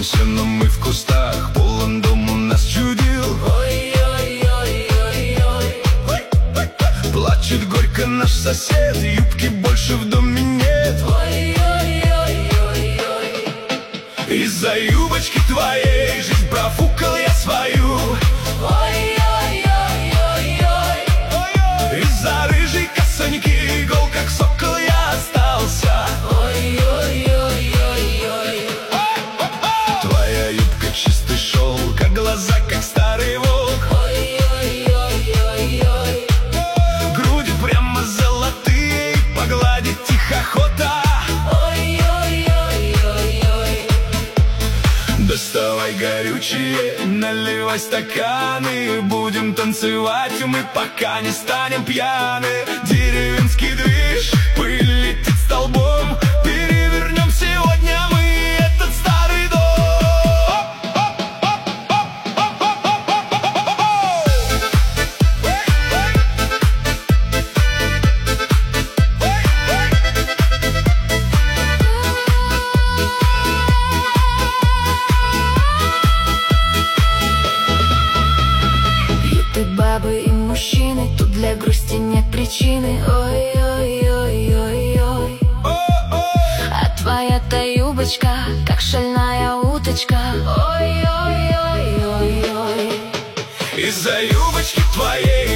сеном и в кустах, полон дом у нас чудил. Ой-ой-ой-ой-ой. Плачет горько наш сосед, юбки больше в доме нет. Ой-ой-ой-ой-ой. Из-за юбочки твоей жизнь профукал я свою. Ой-ой-ой-ой-ой. Из-за рыжей косоньки гол как сокол я остался. Ой-ой-ой-ой-ой. Твоя юбка чистый шелк, а глаза как старый волк. Ой-ой-ой-ой-ой. Груди прямо золотые, погладить их охота. Ой-ой-ой-ой-ой. Доставай горючее, наливай стаканы, будем танцевать мы, пока не станем пьяны. Деревенский движ, пыль летит столбом, перевернем сегодня мы этот старый дом. Бабы и мужчины, тут для грусти нет причины. Ой-ой-ой-ой-ой. А твоя-то юбочка, как шальная уточка. Ой-ой-ой-ой-ой. Из-за юбочки твоей